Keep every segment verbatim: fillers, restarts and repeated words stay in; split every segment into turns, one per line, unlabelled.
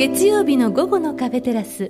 月曜日の午後のカフェテラス、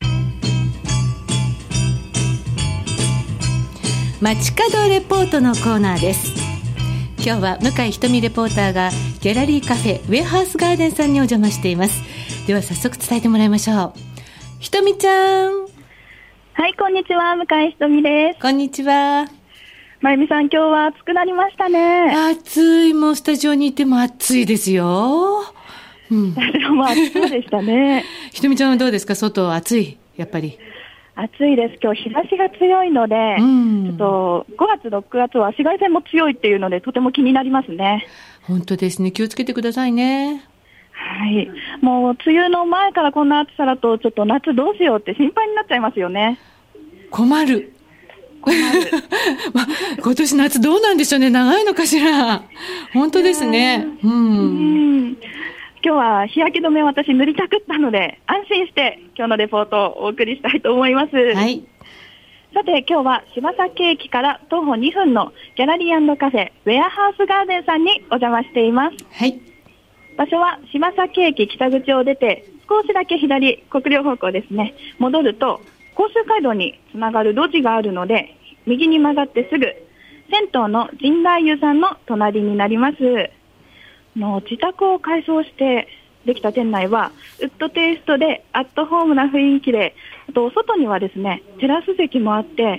街角レポートのコーナーです。今日は向井ひとみレポーターがギャラリーカフェウェアハウスガーデンさんにお邪魔しています。では早速伝えてもらいましょう。ひとみちゃん。
はい、こんにちは、向井ひとみです。
こんにちは。
まゆみさん、今日は暑くなりましたね。
暑い、もうスタジオにいても暑いですよ。うん、
スタジオも暑そうでしたね。
ひとみちゃんはどうですか？外暑い？やっぱり
暑いです。今日日差しが強いので、うん、ちょっとごがつろくがつは紫外線も強いっていうのでとても気になりますね。
本当ですね。気をつけてくださいね。
はい。もう梅雨の前からこんな暑さだとちょっと夏どうしようって心配になっちゃいますよね。
困る。困る。まあ、今年夏どうなんでしょうね。長いのかしら。本当ですね。うん。
うん今日は日焼け止めを私塗りたくったので安心して今日のレポートをお送りしたいと思います。
はい。
さて今日は柴崎駅から徒歩にふんのギャラリー&カフェウェアハウスガーデンさんにお邪魔しています。
はい。
場所は柴崎駅北口を出て少しだけ左国領方向ですね。戻ると甲州街道につながる路地があるので右に曲がってすぐ銭湯の神代湯さんの隣になります。の自宅を改装してできた店内はウッドテイストでアットホームな雰囲気で、あと外にはですねテラス席もあって、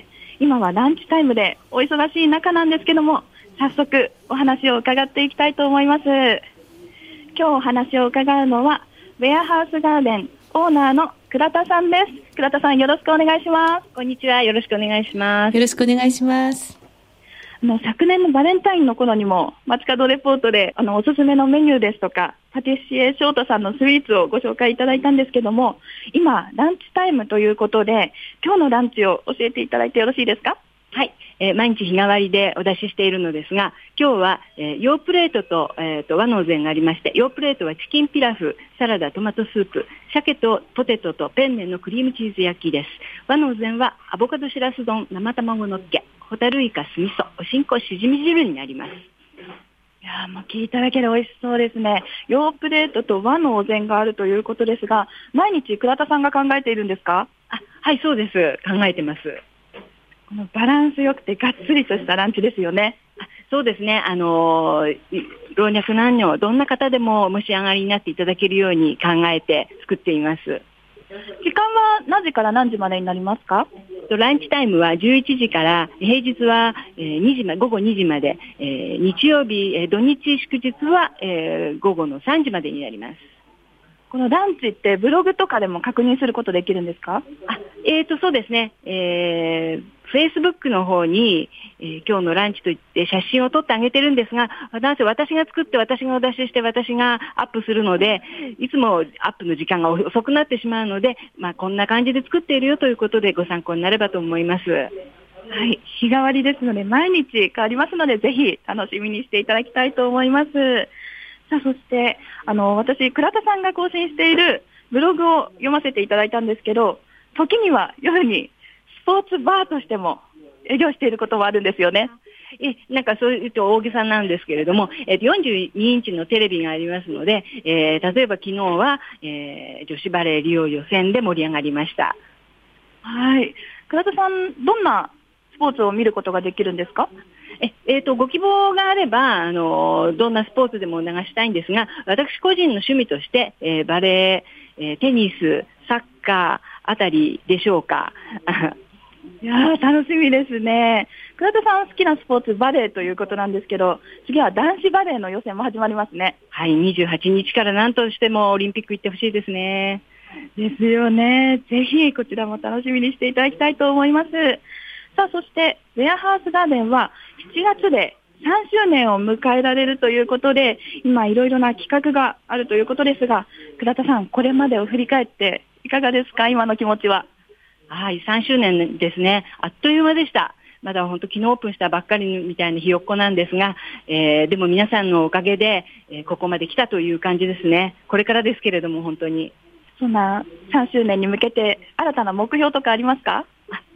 今はランチタイムでお忙しい中なんですけども、早速お話を伺っていきたいと思います。今日お話を伺うのはウェアハウスガーデンオーナーの倉田さんです。倉田さん、よろしくお願いします。
こんにちは、よろしくお願いします。
よろしくお願いします。
あの昨年のバレンタインの頃にも街角レポートであのおすすめのメニューですとかパティシエ翔太さんのスイーツをご紹介いただいたんですけども、今ランチタイムということで今日のランチを教えていただいてよろしいですか？
はい、えー、毎日日替わりでお出ししているのですが、今日は、えー、洋プレートと、えー、と和のお膳がありまして、洋プレートはチキンピラフ、サラダ、トマトスープ、鮭とポテトとペンネのクリームチーズ焼きです。和のお膳はアボカドしらす丼、生卵のっけ、ホタルイカ酢味噌、おしんこしじみ汁になります。
いやー、もう聞いただけで美味しそうですね。洋プレートと和のお膳があるということですが、毎日倉田さんが考えているんですか？
あ、はい、そうです。考えてます。
このバランスよくてがっつりとしたランチですよね。
あ、そうですね。あのー、老若男女どんな方でも召し上がりになっていただけるように考えて作っています。
時間は何時から何時までになりますか？
ランチタイムはじゅういちじから平日はにじまで、午後にじまで、えー、日曜日、土日祝日は、えー、午後のさんじまでになります。
このランチってブログとかでも確認することできるんですか？
あ、えーとそうですね、えーFacebook の方に、えー、今日のランチといって写真を撮ってあげてるんですが、なんせ私が作って私がお出しして私がアップするので、いつもアップの時間が遅くなってしまうので、まあ、こんな感じで作っているよということでご参考になればと思います。は
い、日替わりですので毎日変わりますので、ぜひ楽しみにしていただきたいと思います。さあ、そしてあの私倉田さんが更新しているブログを読ませていただいたんですけど、時には夜にスポーツバーとしても営業していることもあるんですよね。
えなんかそういうと大げさなんですけれども、えー、よんじゅうにインチのテレビがありますので、えー、例えば昨日は、えー、女子バレーリオ予選で盛り上がりました。
はい、倉田さん、どんなスポーツを見ることができるんですか？
ええー、とご希望があればあのどんなスポーツでも流したいんですが、私個人の趣味として、えー、バレー、えー、テニス、サッカーあたりでしょうか。
いやー、楽しみですね。倉田さん好きなスポーツバレーということなんですけど、次は男子バレーの予選も始まりますね。
はい、にじゅうはちにちから何としてもオリンピック行ってほしいですね。
ですよね。ぜひこちらも楽しみにしていただきたいと思います。さあ、そしてウェアハウスガーデンはしちがつでさんしゅうねんを迎えられるということで、今いろいろな企画があるということですが、倉田さん、これまでを振り返っていかがですか？今の気持ちは。
はい、さんしゅうねんですね。あっという間でした。まだ本当昨日オープンしたばっかりみたいなひよっこなんですが、えー、でも皆さんのおかげで、えー、ここまで来たという感じですね。これからですけれども本当に。
そんなさんしゅうねんに向けて新たな目標とかありますか？
あ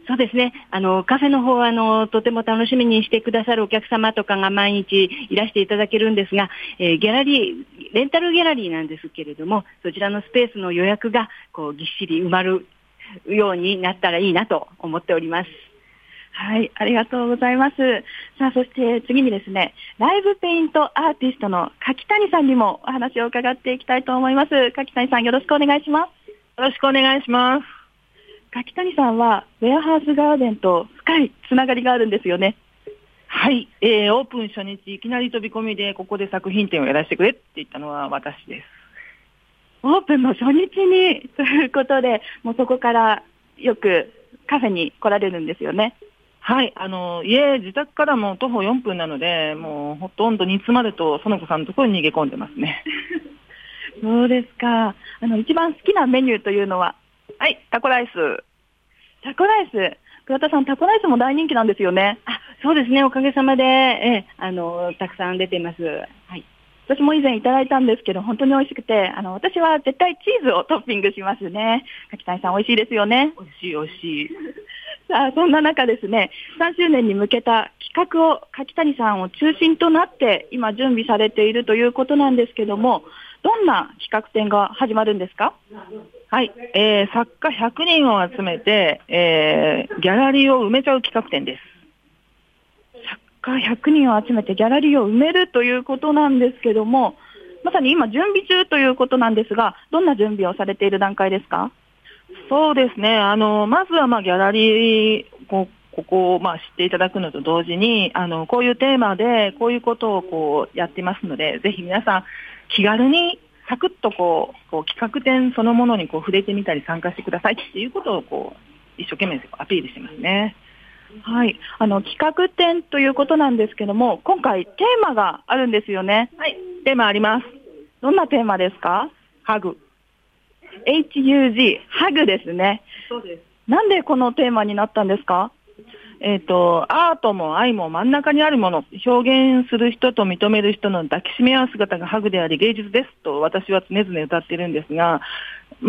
そうですね。あの、カフェの方は、あの、とても楽しみにしてくださるお客様とかが毎日いらしていただけるんですが、えー、ギャラリー、レンタルギャラリーなんですけれども、そちらのスペースの予約が、こう、ぎっしり埋まるようになったらいいなと思っております。
はい、ありがとうございます。さあ、そして次にですね、ライブペイントアーティストの柿谷さんにもお話を伺っていきたいと思います。柿谷さん、よろしくお願いします。
よろしくお願いします。
柿谷さんはウェアハウスガーデンと深いつながりがあるんですよね。
はい、えー、オープン初日いきなり飛び込みでここで作品展をやらせてくれって言ったのは私です。
オープンの初日にということで、もうそこからよくカフェに来られるんですよね。
はい、あの家自宅からも徒歩よんぷんなので、もうほとんど煮詰まると園子さんのところに逃げ込んでますね。
そうですか。あの一番好きなメニューというのは？
はい、タコライス。
タコライス。倉田さん、タコライスも大人気なんですよね。
あ、そうですね。おかげさまで、えあのたくさん出てます。はい。
私も以前いただいたんですけど、本当に美味しくて、あの私は絶対チーズをトッピングしますね。柿谷さん、美味しいですよね。
美味しい美味しい。
さあ、そんな中ですね、さんしゅうねんに向けた企画を柿谷さんを中心となって今準備されているということなんですけども、どんな企画展が始まるんですか？
はい、えー、作家ひゃくにんを集めて、えー、ギャラリーを埋めちゃう企画展です。
作家ひゃくにんを集めてギャラリーを埋めるということなんですけども、まさに今準備中ということなんですが、どんな準備をされている段階ですか？
そうですね、あのまずはまあギャラリーこここをまあ知っていただくのと同時に、あのこういうテーマでこういうことをこうやってますので、ぜひ皆さん気軽にサクッとこう、こう企画展そのものにこう触れてみたり参加してくださいっていうことをこう一生懸命アピールしてますね。
はい、あの企画展ということなんですけども、今回テーマがあるんですよね。
はい、テーマあります。
どんなテーマですか？
ハグ。
エイチユージー、ハグですね。
そうです。
なんでこのテーマになったんですか？
えっと、アートも愛も真ん中にあるもの、表現する人と認める人の抱きしめ合う姿がハグであり芸術ですと私は常々歌ってるんですが、うん、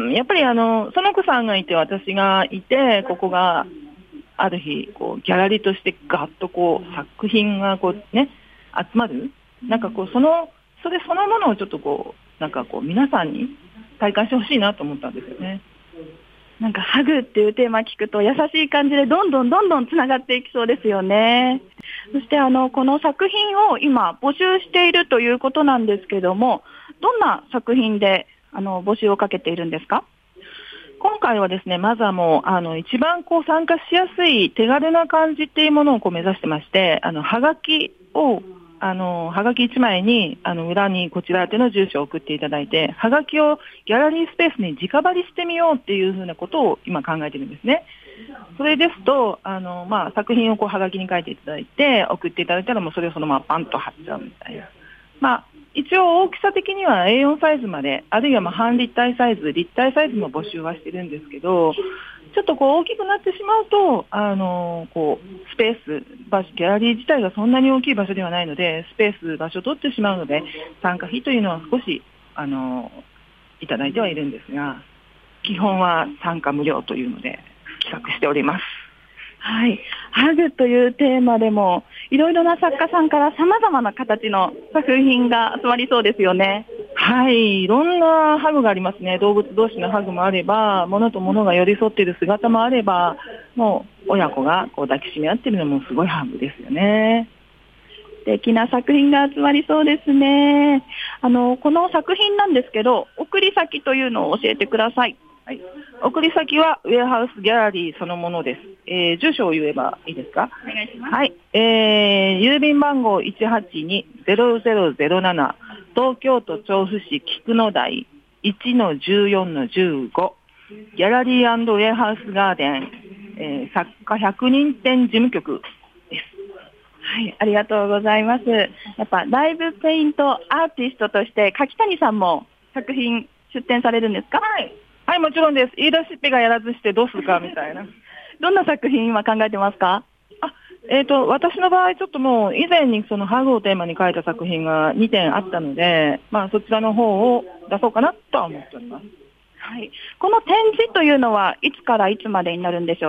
やっぱりあの、園子さんがいて私がいて、ここがある日、こう、ギャラリーとしてガッとこう、作品がこうね、集まる。なんかこう、その、それそのものをちょっとこう、なんかこう、皆さんに体感してほしいなと思ったんですよね。
なんかハグっていうテーマ聞くと優しい感じでどんどんどんどんつながっていきそうですよね。そしてあのこの作品を今募集しているということなんですけども、どんな作品であの募集をかけているんですか？
今回はですね、まずはもうあの一番こう参加しやすい手軽な感じっていうものをこう目指してまして、あのはがきをあのはがきいちまいにあの裏にこちら宛ての住所を送っていただいて、はがきをギャラリースペースに直張りしてみようっていうふうなことを今考えてるんですね。それですとあの、まあ、作品をこうはがきに書いていただいて送っていただいたらもうそれをそのままパンと貼っちゃうみたいな。まあ一応大きさ的には エーよん サイズまで、あるいはまあ半立体サイズ、立体サイズも募集はしてるんですけど、ちょっとこう大きくなってしまうと、あのこうスペース場所、ギャラリー自体がそんなに大きい場所ではないので、スペース、場所を取ってしまうので、参加費というのは少しあのいただいてはいるんですが、基本は参加無料というので企画しております。
はい、ハグというテーマでもいろいろな作家さんからさまざまな形の作品が集まりそうですよね。
はい、いろんなハグがありますね。動物同士のハグもあれば、物と物が寄り添っている姿もあれば、もう親子がこう抱きしめ合っているのもすごいハグですよね。
素敵な作品が集まりそうですね。あのこの作品なんですけど、送り先というのを教えてください。
はい、送り先はウェアハウスギャラリーそのものです。えー、住所を言えばいいですか？
お願いします。
はい、えー、郵便番号 いちはちにゼロゼロゼロなな 東京都調布市菊野台 いちのじゅうよんのじゅうご ギャラリー&ウェアハウスガーデン、えー、作家ひゃくにん展事務局です。
はい、ありがとうございます。やっぱライブペイントアーティストとして柿谷さんも作品出展されるんですか？
はい、はい、もちろんです。言い出しっぺがやらずしてどうするかみたいな。
どんな作品今考えてますか？
あ、えーと、私の場合ちょっともう以前にそのハグをテーマに書いた作品がにてんあったので、まあそちらの方を出そうかなとは思っております。
はい、この展示というのはいつからいつまでになるんでしょうか？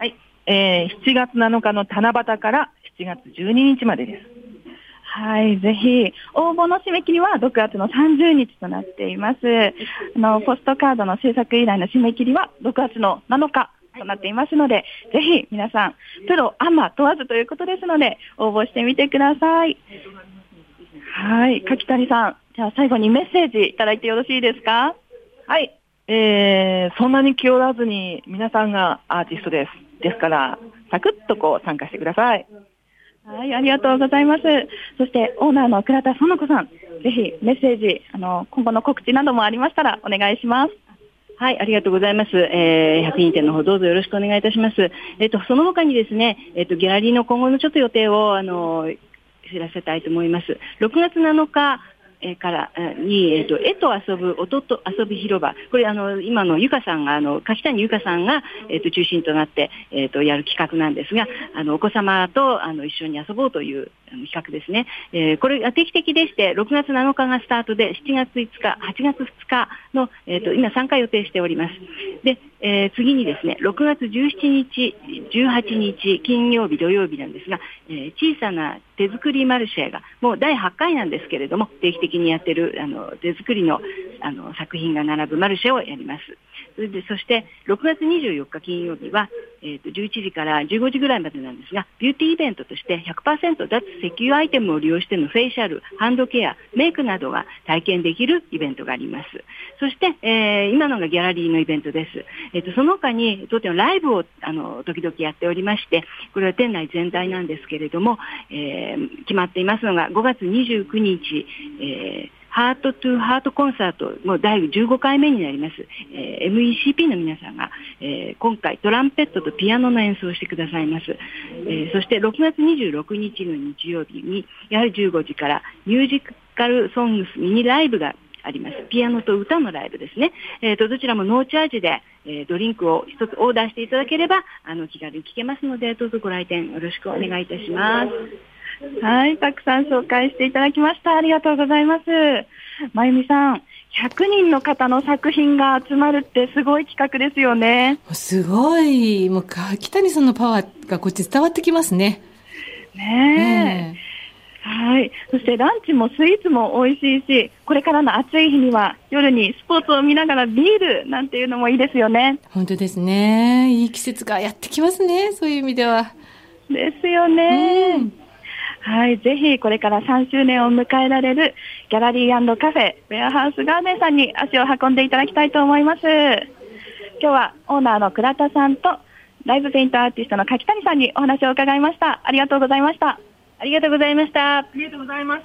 はい。えー、しちがつなのかの七夕からしちがつじゅうににちまでです。
はい、ぜひ、応募の締め切りはろくがつのさんじゅうにちとなっています。あの、ポストカードの制作依頼の締め切りはろくがつのなのかとなっていますので、ぜひ皆さん、プロ、アマ問わずということですので、応募してみてください。はい、柿谷さん、じゃあ最後にメッセージいただいてよろしいですか？
はい。えー、そんなに気負わずに皆さんがアーティストです。ですから、サクッとこう参加してください。
はい、ありがとうございます。そしてオーナーの倉田園子さん、ぜひメッセージ、あの今後の告知などもありましたらお願いします。
はい、ありがとうございます。えー、ひゃくにんてんの方どうぞよろしくお願いいたします。えっと、その他にですね、えっと、ギャラリーの今後のちょっと予定を、あの、知らせたいと思います。ろくがつなのか、えー、からに、えっと、絵と遊ぶ、音と遊び広場。これ、あの、今のゆかさんが、あの、柿谷ゆかさんが、えっと、中心となって、えっと、やる企画なんですが、あの、お子様と、あの、一緒に遊ぼうという、あの、企画ですね。えー、これが定期的でして、ろくがつなのかがスタートで、しちがついつか、はちがつふつかの、えっと、今さんかい予定しております。で、えー、次にですね、ろくがつじゅうしちにち、じゅうはちにち、金曜日、土曜日なんですが、えー、小さな手作りマルシェが、もうだいはちかいなんですけれども、定期的にやってる、あの、手作りの、あの、作品が並ぶマルシェをやります。それで、そして、ろくがつにじゅうよっか金曜日は、えっと、じゅういちじからじゅうごじぐらいまでなんですが、ビューティーイベントとして ひゃくパーセント 脱石油アイテムを利用してのフェイシャル、ハンドケア、メイクなどが体験できるイベントがあります。そして、えー、今のがギャラリーのイベントです。えっと、その他に、当店のライブを、あの、時々やっておりまして、これは店内全体なんですけれども、えー、決まっていますのが、ごがつにじゅうくにち、えーハートトゥハートコンサート、もうだいじゅうごかいめになります。えー、エムイーシーピー の皆さんが、えー、今回トランペットとピアノの演奏をしてくださいます。えー、そしてろくがつにじゅうろくにちの日曜日に、やはりじゅうごじからミュージカルソングスミニライブがあります。ピアノと歌のライブですね。えー、とどちらもノーチャージで、えー、ドリンクを一つオーダーしていただければ、あの気軽に聴けますので、どうぞご来店よろしくお願いいたします。
はい、たくさん紹介していただきました。ありがとうございます。まゆみさん、ひゃくにんの方の作品が集まるってすごい企画ですよね。
すごい。もう柿谷さんのパワーがこっち伝わってきますね。
ねえ。はい。そしてランチもスイーツも美味しいし、これからの暑い日には夜にスポーツを見ながらビールなんていうのもいいですよね。
本当ですね。いい季節がやってきますね。そういう意味では。
ですよね。うん、はい。ぜひ、これからさんしゅうねんを迎えられるギャラリー&カフェ、ウェアハウスガーデンさんに足を運んでいただきたいと思います。今日はオーナーの倉田さんとライブペイントアーティストの柿谷さんにお話を伺いました。ありがとうございました。
ありがとうございました。
ありがとうございました。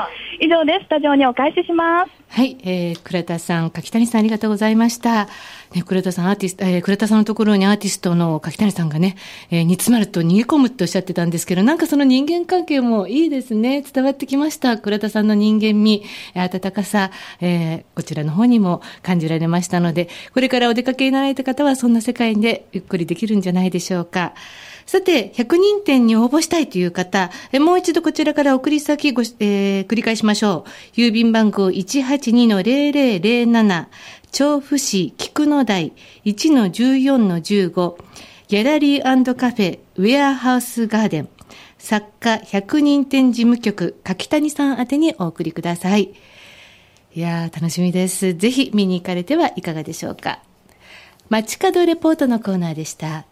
以上でスタジオにお返しします。
はい、えー、倉田さん、柿谷さんありがとうございました。ね、倉田さんアーティスト、えー、倉田さんのところにアーティストの柿谷さんがね、えー、煮詰まると逃げ込むっておっしゃってたんですけど、なんかその人間関係もいいですね。伝わってきました。倉田さんの人間味、温かさ、えー、こちらの方にも感じられましたので、これからお出かけになられた方はそんな世界でゆっくりできるんじゃないでしょうか。さて、ひゃくにんてんに応募したいという方、もう一度こちらから送り先ご、えー、繰り返しましょう。郵便番号 いちはちにのゼロゼロゼロなな、調布市菊野台 いちのじゅうよんのじゅうご、ギャラリー&カフェウェアハウスガーデン、作家ひゃくにんてん事務局柿谷さん宛てにお送りください。いやー、楽しみです。ぜひ見に行かれてはいかがでしょうか。街角レポートのコーナーでした。